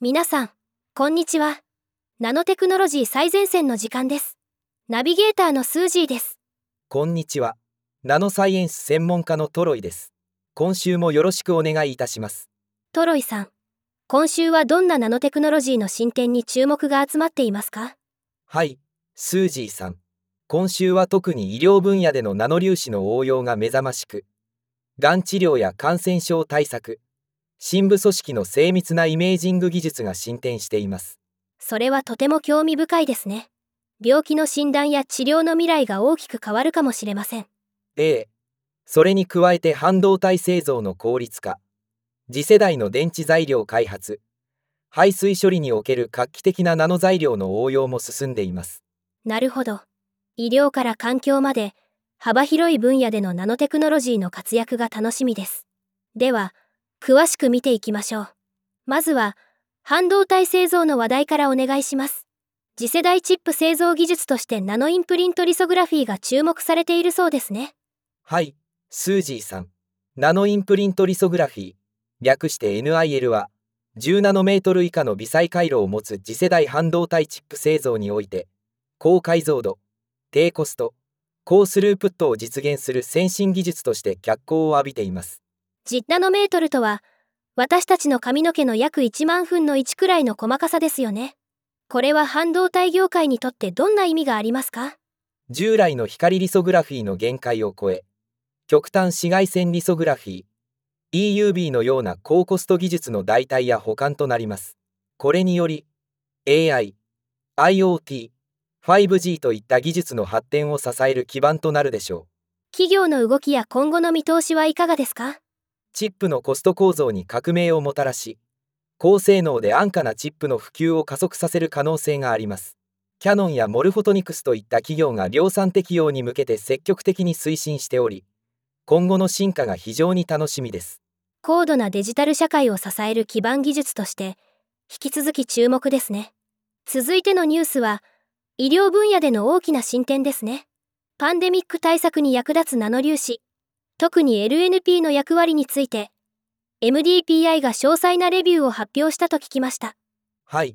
皆さん、こんにちは。ナノテクノロジー最前線の時間です。ナビゲーターのスージーです。 こんにちは。ナノサイエンス専門家のトロイです。今週もよろしくお願いいたします。 トロイさん、今週はどんなナノテクノロジーの進展に注目が集まっていますか？ はい、スージーさん。今週は特に医療分野でのナノ粒子の応用が目覚ましく、がん治療や感染症対策、深部組織の精密なイメージング技術が進展しています。 それはとても興味深いですね。病気の診断や治療の未来が大きく変わるかもしれません。 それに加えて半導体製造の効率化、次世代の電池材料開発、排水処理における画期的なナノ材料の応用も進んでいます。 なるほど。医療から環境まで、幅広い分野でのナノテクノロジーの活躍が楽しみです。では、詳しく見ていきましょう。まずは、半導体製造の話題からお願いします。次世代チップ製造技術としてナノインプリントリソグラフィーが注目されているそうですね。 はい、スージーさん。ナノインプリントリソグラフィー、略して NIL は、10ナノメートル以下の微細回路を持つ次世代半導体チップ製造において、高解像度、低コスト、高スループットを実現する先進技術として脚光を浴びています。 10ナノメートルとは、私たちの髪の毛の約1万分の1くらいの細かさですよね。これは半導体業界にとってどんな意味がありますか？ 従来の光リソグラフィーの限界を超え、極端紫外線リソグラフィー EUV のような高コスト技術の代替や補完となります。これにより AI、IoT、5G といった技術の発展を支える基盤となるでしょう。 企業の動きや今後の見通しはいかがですか？ チップのコスト構造に革命をもたらし、高性能で安価なチップの普及を加速させる可能性があります。キヤノンやモルフォトニクスといった企業が量産適用に向けて積極的に推進しており、今後の進化が非常に楽しみです。 高度なデジタル社会を支える基盤技術として、引き続き注目ですね。続いてのニュースは、医療分野での大きな進展ですね。パンデミック対策に役立つナノ粒子、特に LNP の役割について、MDPI が詳細なレビューを発表したと聞きました。 はい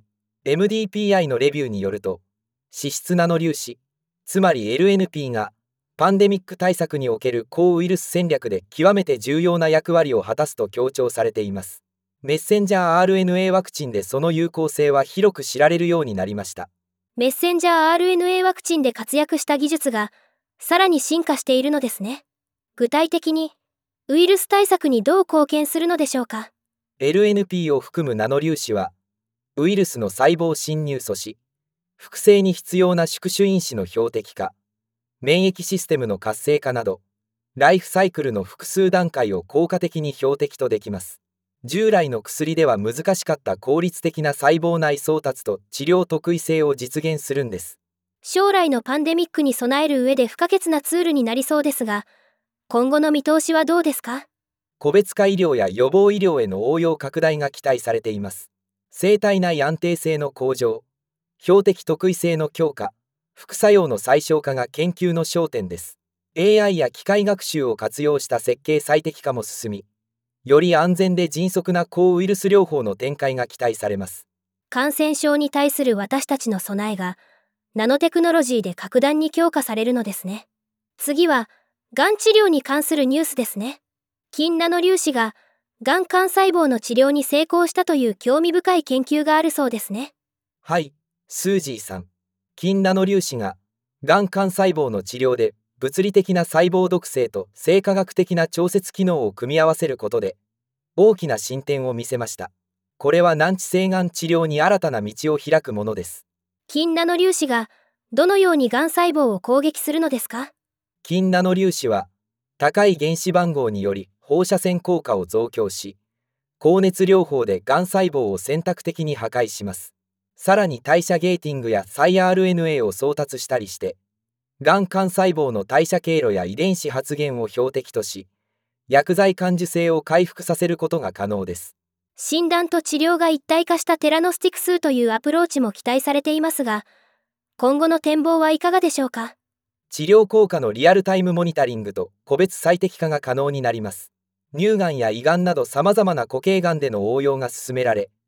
、MDPI のレビューによると、脂質ナノ粒子、つまり LNP が、パンデミック対策における抗ウイルス戦略で極めて重要な役割を果たすと強調されています。メッセンジャー RNA ワクチンでその有効性は広く知られるようになりました。 メッセンジャー RNA ワクチンで活躍した技術が、さらに進化しているのですね。具体的に、ウイルス対策にどう貢献するのでしょうか。 LNP を含むナノ粒子は、ウイルスの細胞侵入阻止、複製に必要な宿主因子の標的化、免疫システムの活性化など、ライフサイクルの複数段階を効果的に標的とできます。従来の薬では難しかった効率的な細胞内送達と治療特異性を実現するんです。 将来のパンデミックに備える上で不可欠なツールになりそうですが、今後の見通しはどうですか？ 個別化医療や予防医療への応用拡大が期待されています。生体内安定性の向上、標的特異性の強化、副作用の最小化が研究の焦点です。AI や機械学習を活用した設計最適化も進み、より安全で迅速な抗ウイルス療法の展開が期待されます。 感染症に対する私たちの備えが、ナノテクノロジーで格段に強化されるのですね。次は、がん治療に関するニュースですね。筋ナノ粒子が、がん幹細胞の治療に成功したという興味深い研究があるそうですね。 はい、スージーさん。筋ナノ粒子が、がん幹細胞の治療で、物理的な細胞毒性と生化学的な調節機能を組み合わせることで、大きな進展を見せました。これは難治性がん治療に新たな道を開くものです。 筋ナノ粒子が、どのようにがん細胞を攻撃するのですか？ 筋ナノ粒子は、高い原子番号により放射線効果を増強し、高熱療法でがん細胞を選択的に破壊します。さらに代謝ゲーティングや再 RNA を送達したりして、がん幹細胞の代謝経路や遺伝子発現を標的とし、薬剤感受性を回復させることが可能です。 診断と治療が一体化したテラノスティクスというアプローチも期待されていますが、今後の展望はいかがでしょうか？ 治療効果のリアルタイムモニタリングと個別最適化が可能になります。乳がんや胃がんなど様々な固形がんでの応用が進められ、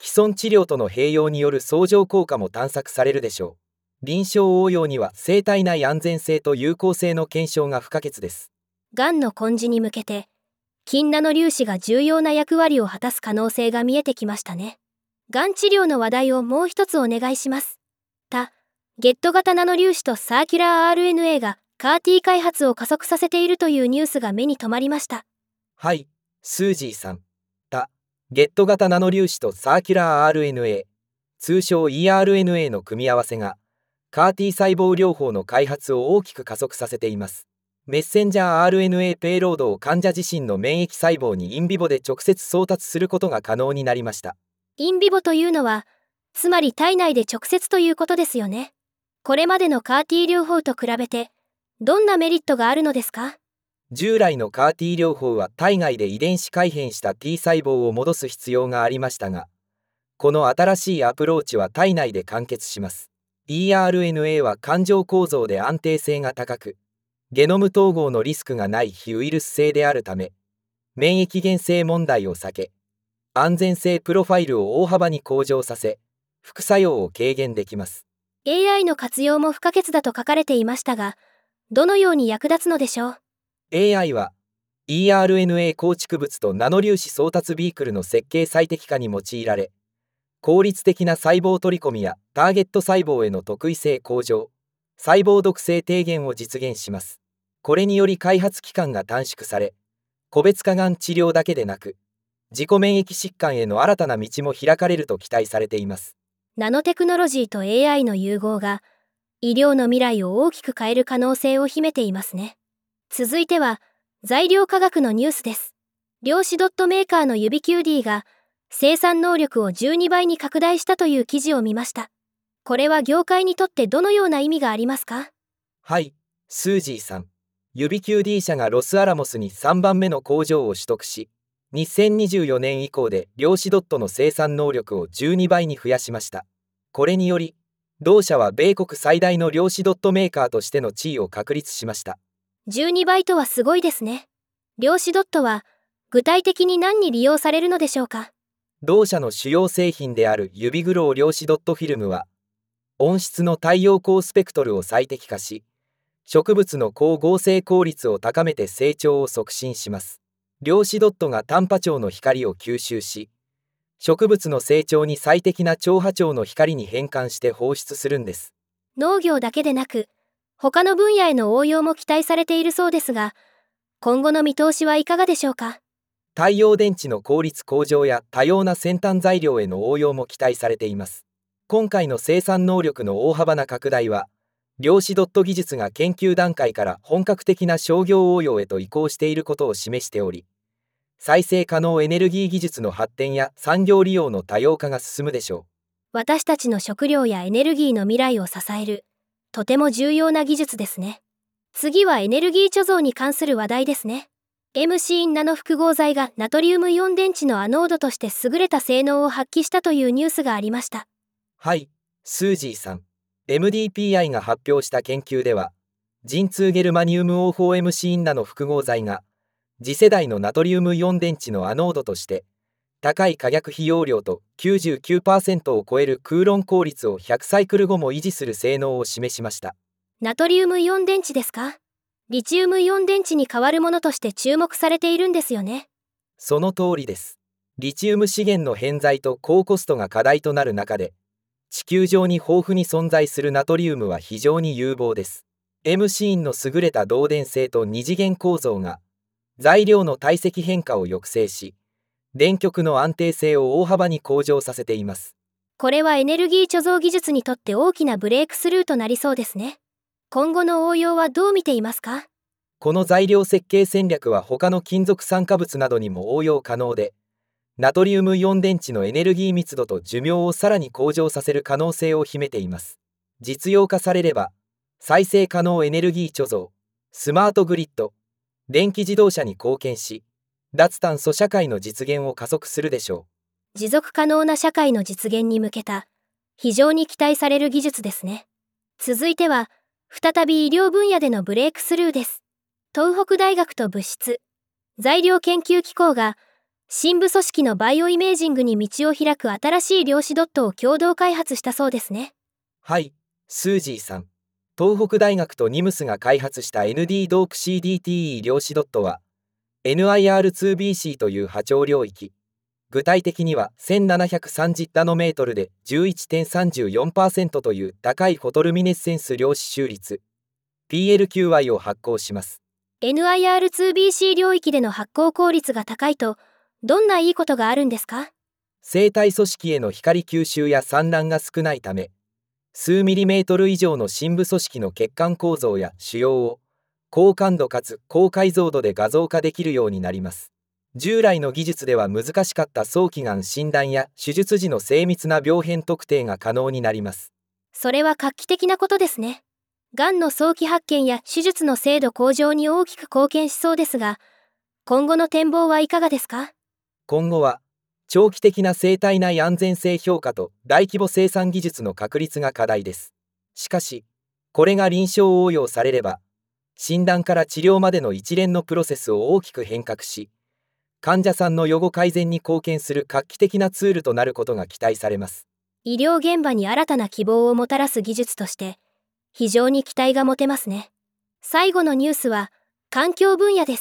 既存治療との併用による相乗効果も探索されるでしょう。臨床応用には生体内安全性と有効性の検証が不可欠です。 がんの根治に向けて、筋ナノ粒子が重要な役割を果たす可能性が見えてきましたね。がん治療の話題をもう一つお願いします。ゲット型ナノ粒子とサーキュラー RNA がCAR-T 開発を加速させているというニュースが目に留まりました。 はい、スージーさん。ゲット型ナノ粒子とサーキュラー RNA、通称 eRNA の組み合わせが CAR-T 細胞療法の開発を大きく加速させています。メッセンジャー RNA ペイロードを患者自身の免疫細胞にインビボで直接送達することが可能になりました。 インビボというのは、つまり体内で直接ということですよね。これまでの CAR-T 療法と比べて、どんなメリットがあるのですか？ 従来の CAR-T 療法は体外で遺伝子改変した T 細胞を戻す必要がありましたが、この新しいアプローチは体内で完結します。eRNA は環状構造で安定性が高く、ゲノム統合のリスクがない非ウイルス性であるため、免疫原性問題を避け、安全性プロファイルを大幅に向上させ、副作用を軽減できます。 AI の活用も不可欠だと書かれていましたが、どのように役立つのでしょう？ AI は eRNA 構築物とナノ粒子送達ビークルの設計最適化に用いられ、効率的な細胞取り込みやターゲット細胞への特異性向上、細胞毒性低減を実現します。これにより開発期間が短縮され、個別化がん治療だけでなく、自己免疫疾患への新たな道も開かれると期待されています。 ナノテクノロジーと AI の融合が、医療の未来を大きく変える可能性を秘めていますね。続いては、材料科学のニュースです。量子ドットメーカーのユビキューディが、生産能力を12倍に拡大したという記事を見ました。これは業界にとってどのような意味がありますか？ はい、スージーさん。ユビキューディ社がロスアラモスに3番目の工場を取得し、2024年以降で量子ドットの生産能力を12倍に増やしました。これにより、同社は米国最大の量子ドットメーカーとしての地位を確立しました。 12倍とはすごいですね。量子ドットは、具体的に何に利用されるのでしょうか？ 同社の主要製品であるユビグロー量子ドットフィルムは、温室の太陽光スペクトルを最適化し、植物の光合成効率を高めて成長を促進します。量子ドットが短波長の光を吸収し、植物の成長に最適な超波長の光に変換して放出するんです。 農業だけでなく、他の分野への応用も期待されているそうですが、今後の見通しはいかがでしょうか？ 太陽電池の効率向上や多様な先端材料への応用も期待されています。今回の生産能力の大幅な拡大は、量子ドット技術が研究段階から本格的な商業応用へと移行していることを示しており、再生可能エネルギー技術の発展や産業利用の多様化が進むでしょう。 私たちの食料やエネルギーの未来を支える、とても重要な技術ですね。次はエネルギー貯蔵に関する話題ですね。MC ナノ複合材がナトリウムイオン電池のアノードとして優れた性能を発揮したというニュースがありました。 はい、スージーさん。MDPI が発表した研究では、ジンツーゲルマニウム O4MC ナノ複合材が、次世代のナトリウムイオン電池のアノードとして、高い可逆費用量と 99% を超える空論効率を100サイクル後も維持する性能を示しました。 ナトリウムイオン電池ですか？リチウムイオン電池に代わるものとして注目されているんですよね。 その通りです。リチウム資源の偏在と高コストが課題となる中で、地球上に豊富に存在するナトリウムは非常に有望です。M シーンの優れた導電性と二次元構造が、材料の体積変化を抑制し、電極の安定性を大幅に向上させています。 これはエネルギー貯蔵技術にとって大きなブレイクスルーとなりそうですね。今後の応用はどう見ていますか？ この材料設計戦略は他の金属酸化物などにも応用可能で、ナトリウムイオン電池のエネルギー密度と寿命をさらに向上させる可能性を秘めています。実用化されれば、再生可能エネルギー貯蔵、スマートグリッド、電気自動車に貢献し、脱炭素社会の実現を加速するでしょう。持続可能な社会の実現に向けた、非常に期待される技術ですね。続いては、再び医療分野でのブレイクスルーです。東北大学と物質、材料研究機構が、 深部組織のバイオイメージングに道を開く新しい量子ドットを共同開発したそうですね。 はい、スージーさん。東北大学とニムスが開発した ND ドープ CDTE 量子ドットは NIR2BC という波長領域、具体的には1730ナノメートルで 11.34% という高いフォトルミネッセンス量子収率 PLQI を発光します。 NIR2BC 領域での発光効率が高いとどんないいことがあるんですか？ 生体組織への光吸収や散乱が少ないため、数ミリメートル以上の深部組織の血管構造や腫瘍を高感度かつ高解像度で画像化できるようになります。従来の技術では難しかった早期がん診断や手術時の精密な病変特定が可能になります。 それは画期的なことですね。がんの早期発見や手術の精度向上に大きく貢献しそうですが、今後の展望はいかがですか？ 今後は長期的な生体内安全性評価と大規模生産技術の確立が課題です。しかし、これが臨床応用されれば、診断から治療までの一連のプロセスを大きく変革し、患者さんの予後改善に貢献する画期的なツールとなることが期待されます。 医療現場に新たな希望をもたらす技術として、非常に期待が持てますね。最後のニュースは、環境分野です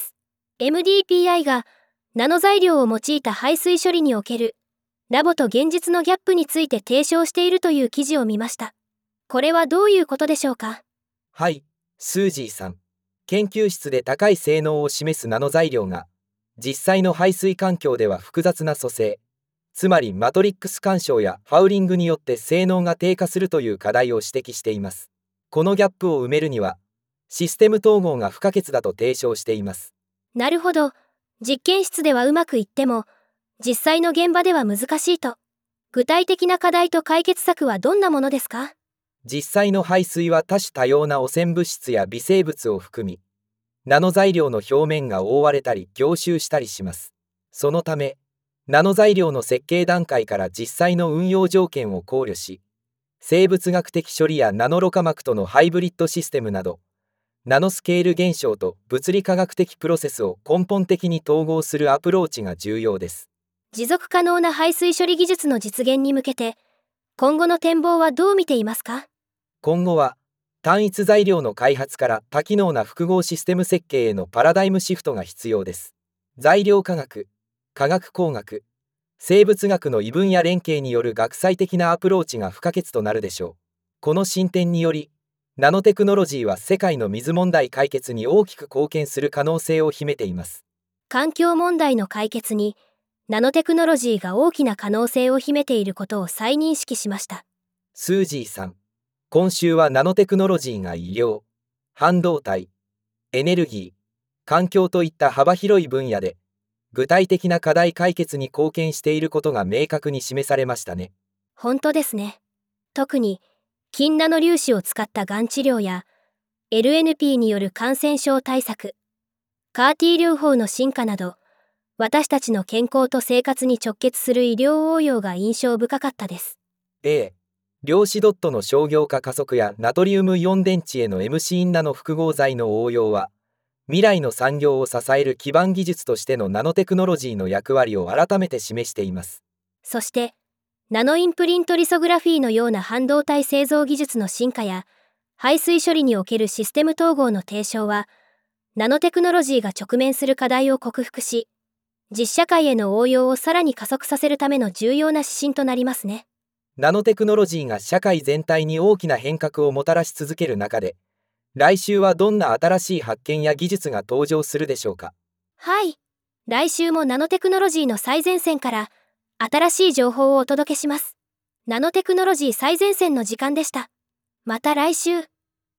。MDPI がナノ材料を用いた排水処理におけるラボと現実のギャップについて提唱しているという記事を見ました。これはどういうことでしょうか？ はい、スージーさん。研究室で高い性能を示すナノ材料が、実際の排水環境では複雑な組成、つまりマトリックス干渉やファウリングによって性能が低下するという課題を指摘しています。このギャップを埋めるには、システム統合が不可欠だと提唱しています。 なるほど。実験室ではうまくいっても、実際の現場では難しいと。具体的な課題と解決策はどんなものですか？ 実際の排水は多種多様な汚染物質や微生物を含み、ナノ材料の表面が覆われたり凝集したりします。そのため、ナノ材料の設計段階から実際の運用条件を考慮し、生物学的処理やナノろ過膜とのハイブリッドシステムなど、ナノスケール現象と物理化学的プロセスを根本的に統合するアプローチが重要です。 持続可能な排水処理技術の実現に向けて、今後の展望はどう見ていますか？ 今後は、単一材料の開発から多機能な複合システム設計へのパラダイムシフトが必要です。材料科学、化学工学、生物学の異分野連携による学際的なアプローチが不可欠となるでしょう。この進展により、ナノテクノロジーは世界の水問題解決に大きく貢献する可能性を秘めています。 環境問題の解決に、ナノテクノロジーが大きな可能性を秘めていることを再認識しました。 スージーさん。今週はナノテクノロジーが医療、半導体、エネルギー、環境といった幅広い分野で、具体的な課題解決に貢献していることが明確に示されましたね。 本当ですね。特に、金ナノ粒子を使ったがん治療や、LNP による感染症対策、カー T 療法の進化など、私たちの健康と生活に直結する医療応用が印象深かったです。 量子ドットの商業化加速やナトリウムイオン電池への MC インナノ複合材の応用は、未来の産業を支える基盤技術としてのナノテクノロジーの役割を改めて示しています。 そして、ナノインプリントリソグラフィーのような半導体製造技術の進化や、排水処理におけるシステム統合の提唱は、ナノテクノロジーが直面する課題を克服し、実社会への応用をさらに加速させるための重要な指針となりますね。 ナノテクノロジーが社会全体に大きな変革をもたらし続ける中で、来週はどんな新しい発見や技術が登場するでしょうか？ はい。来週もナノテクノロジーの最前線から新しい情報をお届けします。ナノテクノロジー最前線の時間でした。また来週。